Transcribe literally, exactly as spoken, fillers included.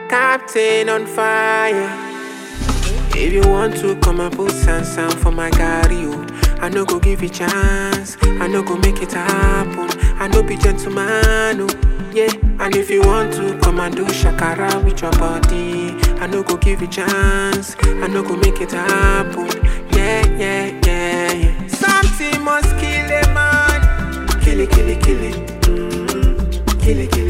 Captain on fire. If you want to come and put sand sand for my gari, oh, I no go give you chance. I no go make it happen. I no be gentleman, oh, yeah. And if you want to come and do shakara with your body, I no go give you chance. I no go make it happen. Yeah, yeah, yeah, yeah. Something must kill a man. Kill it, kill it, kill it. Mm-hmm. Kill it, kill it.